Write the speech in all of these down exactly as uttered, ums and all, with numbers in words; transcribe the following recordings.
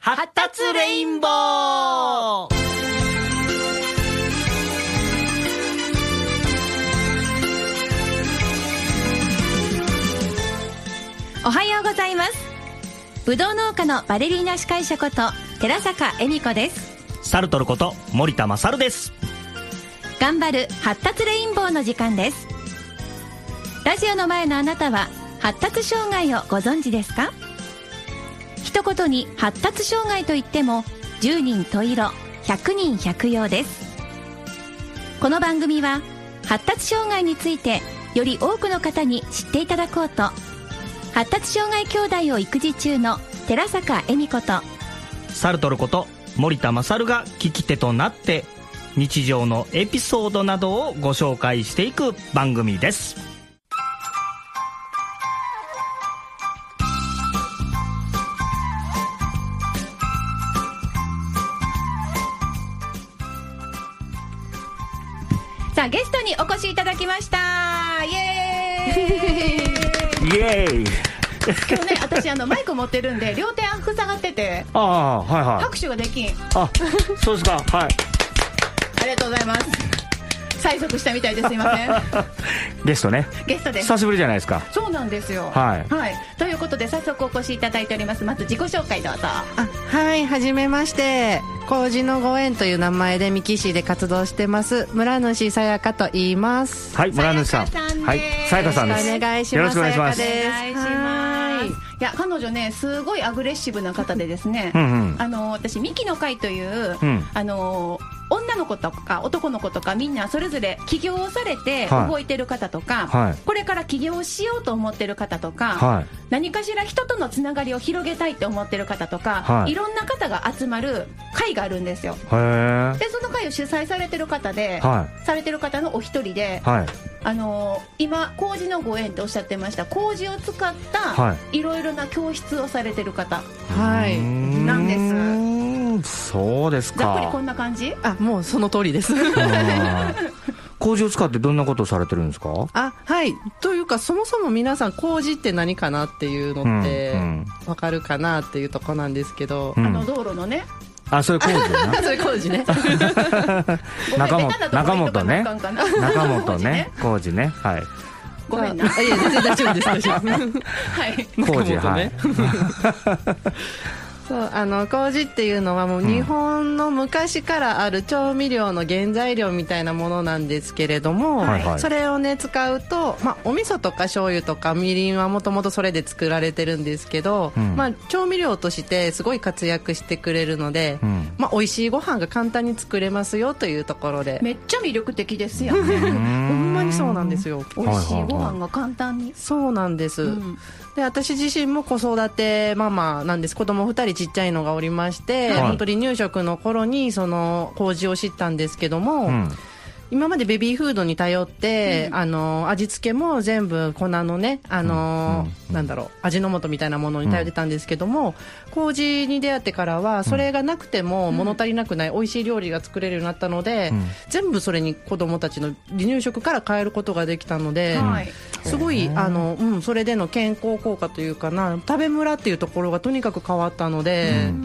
発達レインボー。 おはようございます。ぶどう農家のバレリーナ司会者こと寺坂恵美子です。 サルトルこと森田勝です。 頑張る発達レインボーの時間です。ラジオの前のあなたは発達障害をご存知ですか？一言に発達障害といってもじゅうにん十色ひゃくにん百葉です。この番組は発達障害についてより多くの方に知っていただこうと、発達障害兄弟を育児中の寺坂恵美子とサルトルこと森田勝が聞き手となって日常のエピソードなどをご紹介していく番組です。 さあ、ゲストにお越しいただきました。イエーイイエーイ。 今日ね、私あのマイク持ってるんで両手塞がってて、 ああ、はいはい、 拍手ができん。 あ、そうですか。はい、 ありがとうございます。催促したみたいですいません。 ゲストね。 ゲストです。 久しぶりじゃないですか。 そうなんですよ。 はい、 はい、ということで早速お越しいただいております。まず自己紹介どうぞ。あ、 はい、はじめまして、麹のご縁という名前で三木市で活動してます村主さやかと言います。 はい、村主さん。はい、さやかさんです。 お願いします。 よろしくお願いします。 お願いします。いや、彼女ね、すごいアグレッシブな方でですね、うんうん、あの私ミキの会という、うん、あの女の子とか男の子とかみんなそれぞれ起業をされて動いてる方とか、はい、これから起業をしようと思ってる方とか、はい、何かしら人とのつながりを広げたいって思ってる方とか、はい、いろんな方が集まる会があるんですよ。へー。でその会を主催されてる方で、はい、されてる方のお一人で、はい、あの今麹のご縁っておっしゃってました麹を使ったいろいろな教室をされてる方、はい、なんです。 そうですか。 ざっくりこんな感じ？ あ、もうその通りです。 麹を使ってどんなことをされてるんですか？ あ、はい、というかそもそも皆さん麹って何かなっていうのって分かるかなっていうとこなんですけど、 うん、あの道路のね、 あ、それ麹ね。 それ麹ね。 中本、中本ね。中本ね。麹ね。はい。 ごめんな。 いや、全然大丈夫です。大丈夫。 はい。 麹、はい。 そう、あの麹っていうのはもう日本の昔からある調味料の原材料みたいなものなんですけれども、はいはい、それをね使うと、まあ、お味噌とか醤油とかみりんはもともとそれで作られてるんですけど、うん、まあ、調味料としてすごい活躍してくれるので、うん、まあ、美味しいご飯が簡単に作れますよというところで、 めっちゃ魅力的ですよね。 ほんまにそうなんですよ。 美味しいご飯が簡単に、はいはいはい、 そうなんです、うん、で私自身も子育てママなんです。子供ふたりちっちゃいのがおりまして、はい、本当に入植の頃にその麹を知ったんですけども、うん、今までベビーフードに頼って、うん、あの味付けも全部粉のね、あの、うん、なんだろう、味の素みたいなものに頼ってたんですけども、うん、麹に出会ってからはそれがなくても物足りなくない美味しい料理が作れるようになったので、うん、全部それに子供たちの離乳食から変えることができたので、うん、すごいあの、うん、それでの健康効果というかな、食べムラっていうところがとにかく変わったので、うん、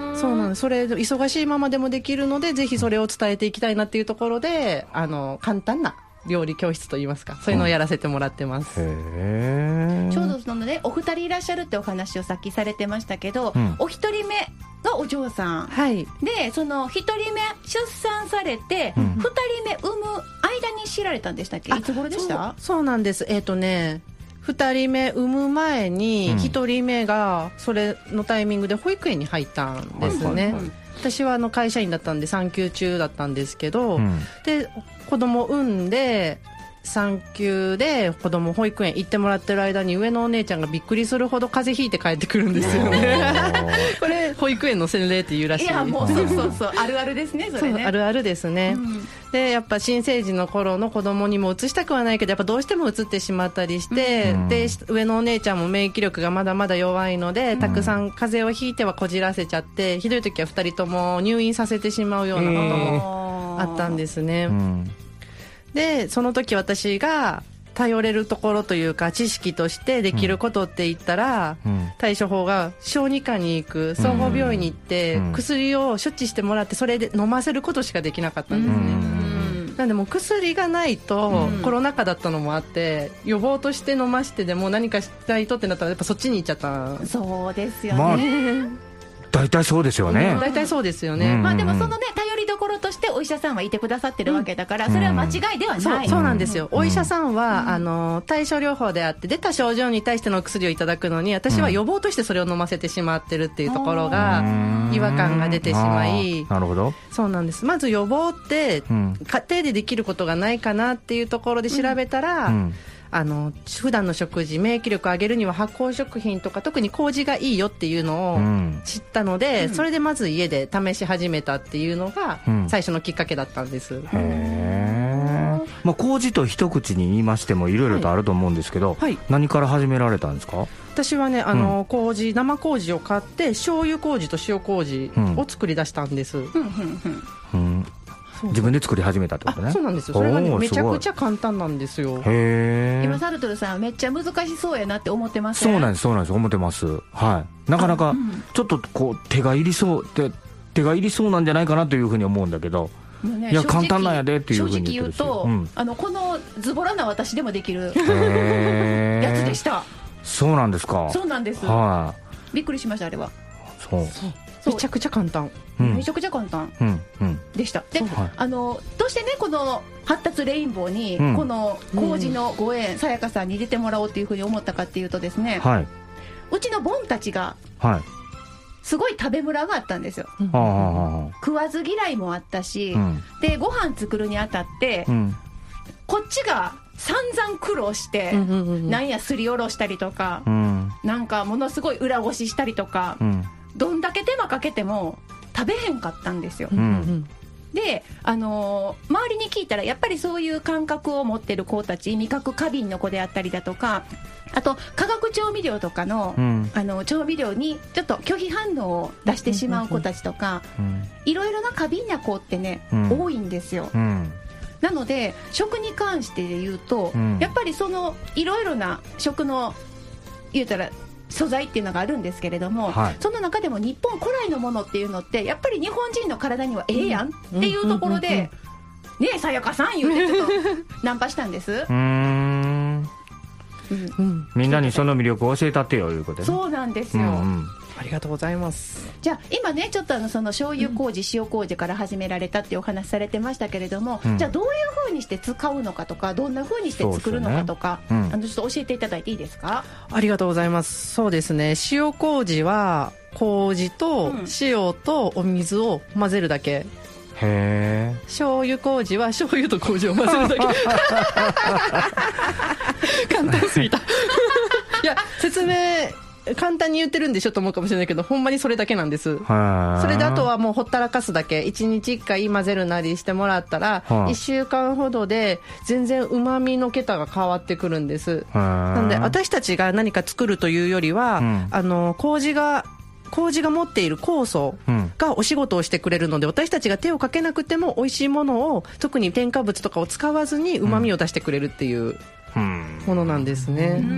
そうなんです。それ忙しいままでもできるので、ぜひそれを伝えていきたいなっていうところで、あの簡単な料理教室といいますか、そういうのをやらせてもらってます、うん、 へー。ちょうどそのね、お二人いらっしゃるってお話をさっきされてましたけど、うん、お一人目がお嬢さん、はい、でその一人目出産されて、うん、二人目産む間に知られたんでしたっけ？いつ頃でした？ そう、そうなんです。えっとねふたりめ産む前にひとりめがそれのタイミングで保育園に入ったんですね、はいはいはい、私はあの会社員だったんで産休中だったんですけど、うん、で子供を産んで産休で子供保育園行ってもらってる間に上のお姉ちゃんがびっくりするほど風邪ひいて帰ってくるんですよね。これ保育園の洗礼っていうらしい。 いや、もうそうそうそう、あるあるですね、それね。 そう、あるあるですね、うん、でやっぱ新生児の頃の子供にも移したくはないけど、やっぱどうしても移ってしまったりして、うん、で上のお姉ちゃんも免疫力がまだまだ弱いので、うん、たくさん風邪をひいてはこじらせちゃって、ひどい時はふたりとも入院させてしまうようなこともあったんですね、うん、でその時私が頼れるところというか知識としてできることって言ったら、うん、対処法が小児科に行く、総合病院に行って、うん、薬を処置してもらってそれで飲ませることしかできなかったんですね、うん、なんでもう薬がないと、うん、コロナ禍だったのもあって予防として飲ましてでも何かしたいとってなったらやっぱそっちに行っちゃった。 そうですよね、まあ大体そうですよね。 大体そうですよね、 うん、まあでもそのね頼りどころとしてお医者さんはいてくださってるわけだから、それは間違いではない、うん、 そう、そうなんですよ、うん、お医者さんは、うん、あの対症療法であって出た症状に対しての薬をいただくのに私は予防としてそれを飲ませてしまってるっていうところが違和感が出てしまい、 なるほど、 そうなんです。まず予防って、うん、家庭でできることがないかなっていうところで調べたら、うんうん、あの普段の食事免疫力を上げるには発酵食品とか特に麹がいいよっていうのを知ったので、うん、それでまず家で試し始めたっていうのが最初のきっかけだったんです、うん、 へー、まあ、麹と一口に言いましてもいろいろとあると思うんですけど、はいはい、何から始められたんですか？ 私はねあの、うん、麹生麹を買って醤油麹と塩麹を作り出したんです、うんうん、自分で作り始めたってことね。 そうなんですよ。それがねめちゃくちゃ簡単なんですよ。 へー、 今サルトルさんめっちゃ難しそうやなって思ってますね。 そうなんですそうなんです思ってます。はい、なかなかちょっとこう手が入りそうで手が入りそうなんじゃないかなというふうに思うんだけど、ね、いや簡単なんやでっていうふうに言ってるし、 正直言うと、うん、あのこのズボラな私でもできるやつでした。 そうなんですか。 そうなんです、 はい、 びっくりしました。あれはそうそうめちゃくちゃ簡単、 うん、めちゃくちゃ簡単でした、うんうん、で、はい、あのどうしてねこの発達レインボーに、うん、この麹のご縁、さやかさんに出てもらおうっていうふうに思ったかっていうとですね、はい、うちのボンたちが、はい、すごい食べムラがあったんですよ、うん、食わず嫌いもあったし、うん、でご飯作るにあたって、うん、こっちが散々苦労して、うんうんうん、なんやすりおろしたりとか、うん、なんかものすごい裏ごししたりとか、うん、どんだけ手間かけても食べへんかったんですよ、うん、で、あのー、周りに聞いたらやっぱりそういう感覚を持ってる子たち、味覚過敏の子であったりだとか、あと化学調味料とか の,、うん、あの調味料にちょっと拒否反応を出してしまう子たちとか、いろいろな過敏な子ってね、うん、多いんですよ、うん、なので食に関して言うと、うん、やっぱりそのいろいろな食の言うたら素材っていうのがあるんですけれども、はい、その中でも日本古来のものっていうのってやっぱり日本人の体にはええやんっていうところで、うんうんうんうん、ねえさやかさん言うてちょっとナンパしたんです。うーん、 うんうん、みんなにその魅力を教えたってよいうことね。 そうなんですよ、うんうん、 ありがとうございます。 じゃあ今ねちょっとあのその醤油麹、うん、塩麹から始められたっていうお話されてましたけれども、うん、じゃあどういう風にして使うのかとかどんな風にして作るのかとか、ね、うん、あのちょっと教えていただいていいですか？ ありがとうございます。そうですね、塩麹は麹と塩とお水を混ぜるだけ、うん、へー。醤油麹は醤油と麹を混ぜるだけ簡単すぎたいや説明簡単に言ってるんでしょと思うかもしれないけど、ほんまにそれだけなんです。それであとはもうほったらかすだけ、いちにちいっかい混ぜるなりしてもらったらいっしゅうかんほどで全然うまみの桁が変わってくるんです。なので私たちが何か作るというよりは、うん、あの麹が麹が持っている酵素がお仕事をしてくれるので、私たちが手をかけなくても美味しいものを、特に添加物とかを使わずにうまみを出してくれるっていうものなんですね、うん、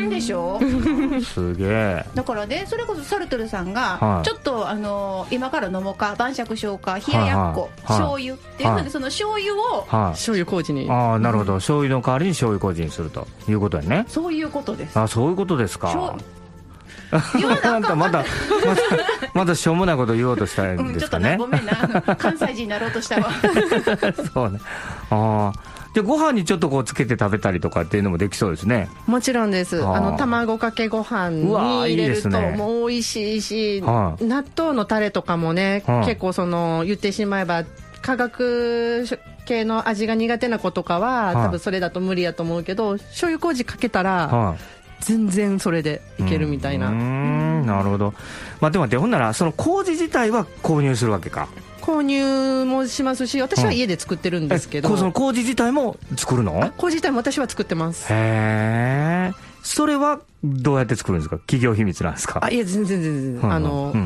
でしょすげえ。 だからね、それこそサルトルさんが、はい、ちょっとあの今から飲もうか、晩酌しようか、冷ややっこ、はいはい、醤油っていうふうに、その醤油を、 はい、醤油麹に、 ああなるほど、醤油の代わりに醤油麹にするということやね。 そういうことです。 あ、そういうことですか。なんかまだまだまだしょうもないこと言おうとしたんですかね、 うん、ちょっとね、ごめんな、関西人になろうとしたわそうね。ああ、でご飯にちょっとこうつけて食べたりとかっていうのもできそうですね。 もちろんです。あの卵かけご飯に入れるともう美味しいし、納豆のタレとかもね、結構その言ってしまえば化学系の味が苦手な子とかは多分それだと無理やと思うけど、醤油麹かけたら全然それでいけるみたいな。 うーん、なるほど。まあでもほんならその麹自体は購入するわけか。 購入もしますし、私は家で作ってるんですけど、 うん、その麹自体も作るの？ 麹自体も私は作ってます。 へー。それはどうやって作るんですか？企業秘密なんですか？ あ、いや全然全然、うん、あの、うん、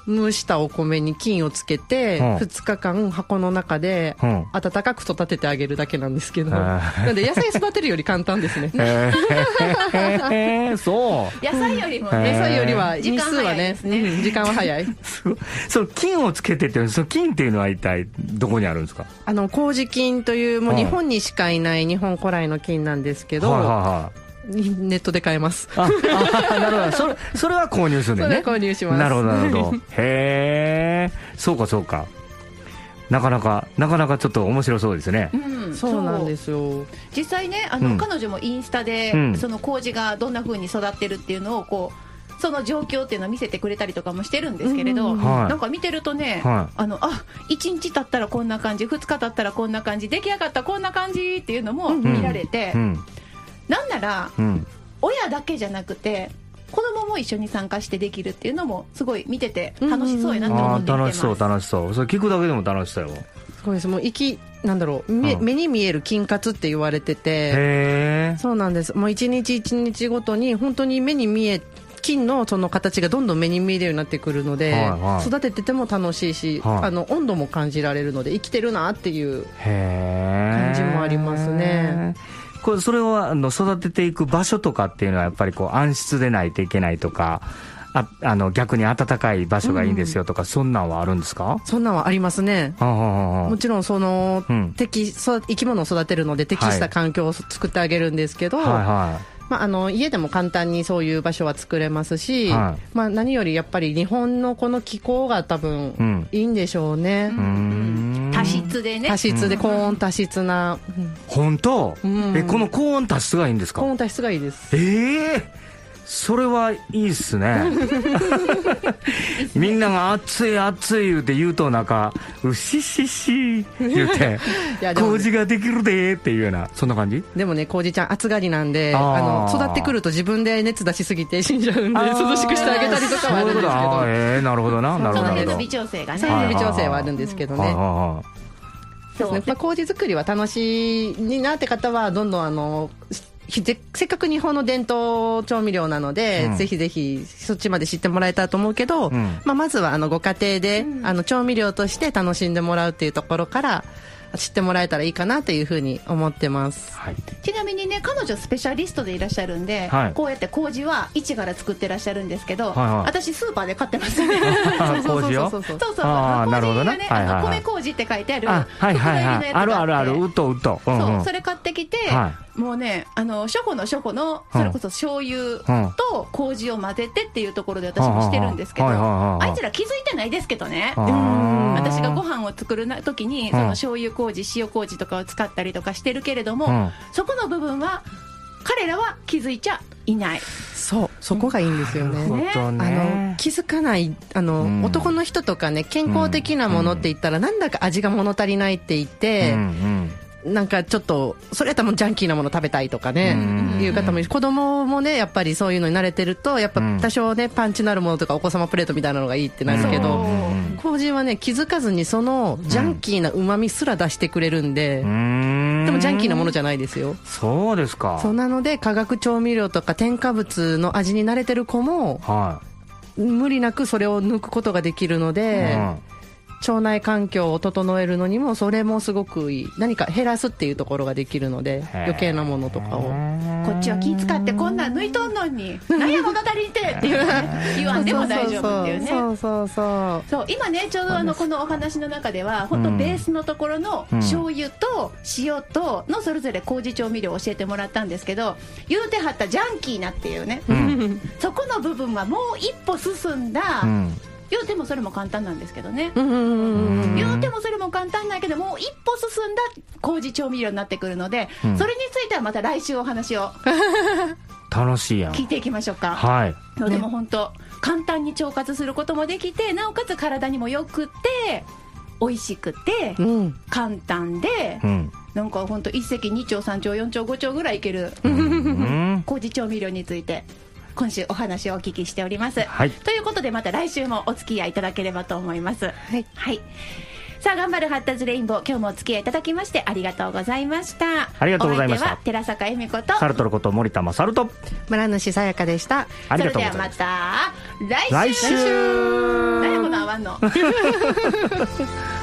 蒸したお米に菌をつけて、うん、ふつかかん箱の中で温かく育ててあげるだけなんですけど、うん、なんで野菜育てるより簡単ですね。 えー、そう野菜よりもね、 野菜よりは日数はね、時間は早い。 その菌をつけてって、その菌っていうのは一体どこにあるんですか？ あの麹菌という、もう日本にしかいない日本古来の菌なんですけど、はいはいはい、ネットで買えます。 ああ、なるほど。それ、それは購入するんだよね。 それは購入します。 なるほど、なるほど。へえ、そうかそうか。なかなか、なかなかちょっと面白そうですね。 うん、 そうなんですよ。 実際ね、あの、うん、彼女もインスタで、うん、その麹がどんな風に育ってるっていうのをこう、その状況っていうのを見せてくれたりとかもしてるんですけれど、うんうん、なんか見てるとね、はい、あのあいちにち経ったらこんな感じ、ふつか経ったらこんな感じ、出来上がったらこんな感じっていうのも見られて、うんうん、なんなら、うん、親だけじゃなくて子供も一緒に参加してできるっていうのもすごい見てて楽しそうやなと思って見てます。 あ、楽しそう楽しそう。それ聞くだけでも楽しそうよ。 すごいです。もう息なんだろう、目、うん、目に見える菌活って言われてて、へー、そうなんです。もう一日一日ごとに本当に目に見え菌のその形がどんどん目に見えるようになってくるので、はいはい、育ててても楽しいし、はい、あの温度も感じられるので生きてるなっていう感じもありますね。 これそれをあの育てていく場所とかっていうのはやっぱりこう暗室でないといけないとか、ああの逆に暖かい場所がいいんですよとか、うん、そんなんはあるんですか？ そんなんはありますね。はあはあ、もちろんその、うん、適生き物を育てるので適した環境を作ってあげるんですけど、はいはいはい、まあ、あの家でも簡単にそういう場所は作れますし、はい、まあ、何よりやっぱり日本のこの気候が多分いいんでしょうね。 うん、多湿でね、 多湿で高温多湿な、 うん、本当、うん、えこの高温多湿がいいんですか？ 高温多湿がいいです。 ええー、それはいいっすね。みんなが暑い暑い言うて言うとなんかうししし言うて麹ができるでっていうような、そんな感じ。でもね、麹ちゃん暑がりなんで、あの育ってくると自分で熱出しすぎて死んじゃうんで涼しくしてあげたりとかはあるんですけど、 えー、なるほどな、なるほど。 その微調整がね、 そういう微調整はあるんですけどね。そうですね、まあ、麹作りは楽しいなって方はどんどんあのせっかく日本の伝統調味料なので、うん、ぜひぜひそっちまで知ってもらえたらと思うけど、うん、まあ、まずはあのご家庭で、うん、あの調味料として楽しんでもらうっていうところから知ってもらえたらいいかなというふうに思ってます、 はい、ちなみにね、彼女スペシャリストでいらっしゃるんで、はい、こうやって麹は一から作ってらっしゃるんですけど、はいはい、私スーパーで買ってますね。 麹をそうそうそうそう、麹がね、あの米麹って書いてある袋入りのやつがあって、あるあるある、うとうと、 うんうん、そう、それ買ってきて、はい、もうね、あの初歩の初歩のそれこそ醤油と麹を混ぜてっていうところで私もしてるんですけど、あいつら気づいてないですけどね。うん、私がご飯を作る時にその醤油麹、塩麹とかを使ったりとかしてるけれども、うん、そこの部分は彼らは気づいちゃいない。 そう、そこがいいんですよね。うん、ね、あの気づかないあの、うん、男の人とかね、健康的なものって言ったら、うん、なんだか味が物足りないって言って、うんうん、なんかちょっとそれやったらもうジャンキーなもの食べたいとかね、うん、いう方もいる。子供もね、やっぱりそういうのに慣れてるとやっぱ多少ね、パンチのあるものとかお子様プレートみたいなのがいいってなるけど、麹はね、気づかずにそのジャンキーな旨味すら出してくれるんで、うん、でもジャンキーなものじゃないですよ。 そうですか。 そうなので化学調味料とか添加物の味に慣れてる子も、はい、無理なくそれを抜くことができるので、うん、腸内環境を整えるのにもそれもすごくいい。何か減らすっていうところができるので、余計なものとかをこっちは気使ってこんなん抜いとんのに何や物足りんてっていう、ね、言わんでも大丈夫っていうね。 そうそうそうそう、今ねちょうどあのこのお話の中では本当ベースのところの醤油と塩とのそれぞれ麹調味料を教えてもらったんですけど、言うてはったジャンキーなっていうね、うん、そこの部分はもう一歩進んだ、うん、言うてもそれも簡単なんですけどね、うんうんうん、言うてもそれも簡単だけどもう一歩進んだ麹調味料になってくるので、うん、それについてはまた来週お話を楽しいやん聞いていきましょうか。 はい、 のでも本当、ね、簡単に腸活することもできて、なおかつ体にもよくて美味しくて、うん、簡単で、うん、なんか本当一石二鳥三鳥四鳥五鳥ぐらいいける、うん、麹調味料について今週お話をお聞きしております、はい、ということでまた来週もお付き合いいただければと思います。はい、はい、さあ頑張る発達レインボー、今日もお付き合いいただきましてありがとうございました。 ありがとうございました。 お相手は寺坂恵美子とサルトルこと森田勝と村主さやかでした。 ありがとうございます。 それではまた来週。 来週。 誰もなの